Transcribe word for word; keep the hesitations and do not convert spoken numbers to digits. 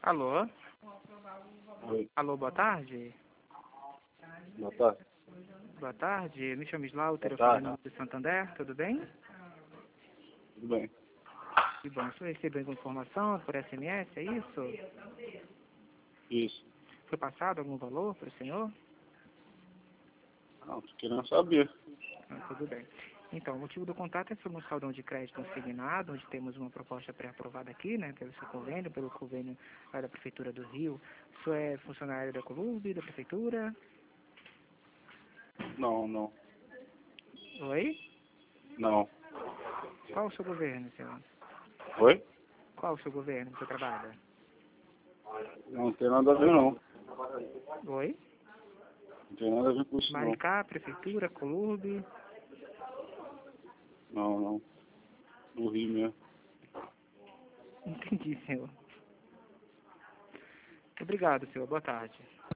Alô? Oi, Alô, boa tarde. boa tarde. Boa tarde, me chamo Slaughter, eu Boa sou tarde. de Santander, tudo bem? Tudo bem? Que bom, você recebeu alguma informação por S M S, é isso? Isso. Foi passado algum valor para o senhor? Não, tô querendo saber. Ah, tudo bem. Então, o motivo do contato é sobre um saldão de crédito consignado, onde temos uma proposta pré-aprovada aqui, né, pelo seu convênio, pelo convênio lá da Prefeitura do Rio. O senhor é funcionário da Columbi, da Prefeitura? Não, não. Oi? Não. Qual o seu governo, senhor? Oi? Qual o seu governo que você trabalha? Não tem nada a ver, não. Oi? Não tem nada a ver com isso, não. Maricá, Prefeitura, Columbi? Não, não. No Rio mesmo. Entendi, senhor. Obrigado, senhor. Boa tarde.